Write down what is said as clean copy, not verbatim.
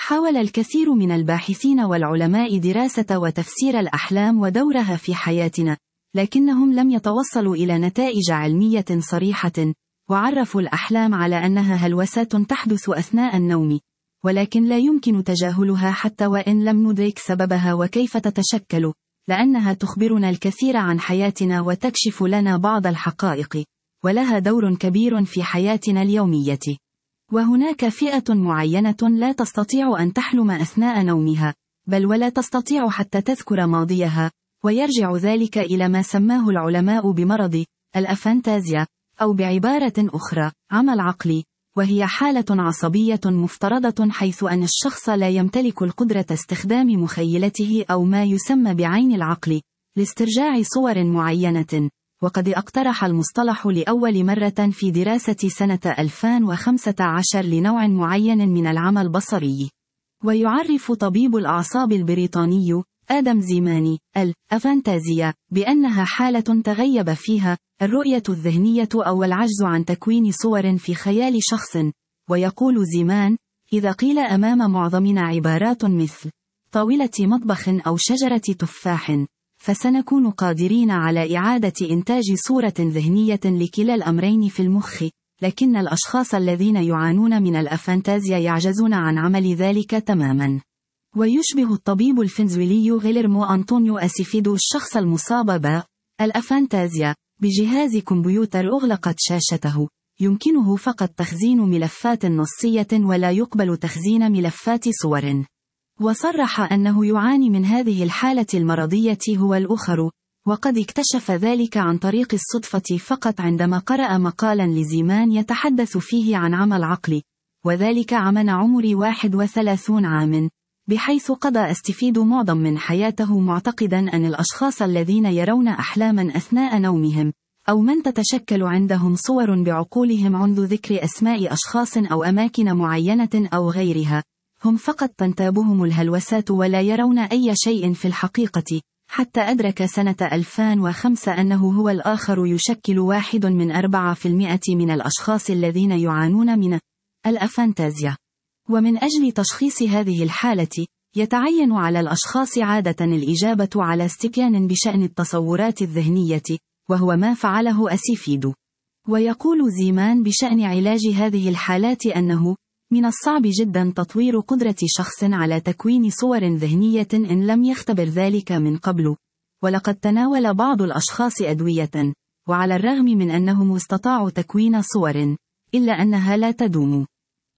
حاول الكثير من الباحثين والعلماء دراسة وتفسير الأحلام ودورها في حياتنا، لكنهم لم يتوصلوا إلى نتائج علمية صريحة، وعرفوا الأحلام على أنها هلوسات تحدث أثناء النوم، ولكن لا يمكن تجاهلها حتى وإن لم ندرك سببها وكيف تتشكل، لأنها تخبرنا الكثير عن حياتنا وتكشف لنا بعض الحقائق، ولها دور كبير في حياتنا اليومية. وهناك فئة معينة لا تستطيع أن تحلم أثناء نومها، بل ولا تستطيع حتى تذكر ماضيها، ويرجع ذلك إلى ما سماه العلماء بمرض الأفانتازيا، أو بعبارة أخرى عمى العقل، وهي حالة عصبية مفترضة حيث أن الشخص لا يمتلك القدرة استخدام مخيلته أو ما يسمى بعين العقل لاسترجاع صور معينة. وقد اقترح المصطلح لأول مرة في دراسة سنة 2015 لنوع معين من العمى البصري. ويعرف طبيب الأعصاب البريطاني آدم زيماني الأفانتازيا بأنها حالة تغيب فيها الرؤية الذهنية أو العجز عن تكوين صور في خيال شخص. ويقول زيمان: إذا قيل أمام معظمنا عبارات مثل طاولة مطبخ أو شجرة تفاح، فسنكون قادرين على إعادة إنتاج صورة ذهنية لكلا الأمرين في المخ، لكن الأشخاص الذين يعانون من الأفانتازيا يعجزون عن عمل ذلك تماما. ويشبه الطبيب الفنزويلي غيليرمو أنطونيو أسيفيدو الشخص المصاب بالأفانتازيا بجهاز كمبيوتر أغلقت شاشته، يمكنه فقط تخزين ملفات نصية ولا يقبل تخزين ملفات صور. وصرح أنه يعاني من هذه الحالة المرضية هو الآخر، وقد اكتشف ذلك عن طريق الصدفة فقط عندما قرأ مقالا لزيمان يتحدث فيه عن عمى العقل، وذلك عمن عمر 31 عام، بحيث قضى أستفيد معظم من حياته معتقدا أن الأشخاص الذين يرون أحلاما أثناء نومهم، أو من تتشكل عندهم صور بعقولهم عند ذكر أسماء أشخاص أو أماكن معينة أو غيرها، هم فقط تنتابهم الهلوسات ولا يرون أي شيء في الحقيقة، حتى أدرك سنة 2005 أنه هو الآخر يشكل 1% من الأشخاص الذين يعانون من الأفانتازيا. ومن أجل تشخيص هذه الحالة، يتعين على الأشخاص عادة الإجابة على استبيان بشأن التصورات الذهنية، وهو ما فعله أسيفيدو. ويقول زيمان بشأن علاج هذه الحالات أنه من الصعب جدا تطوير قدرة شخص على تكوين صور ذهنية إن لم يختبر ذلك من قبل، ولقد تناول بعض الأشخاص أدوية، وعلى الرغم من أنهم استطاعوا تكوين صور، إلا أنها لا تدوم.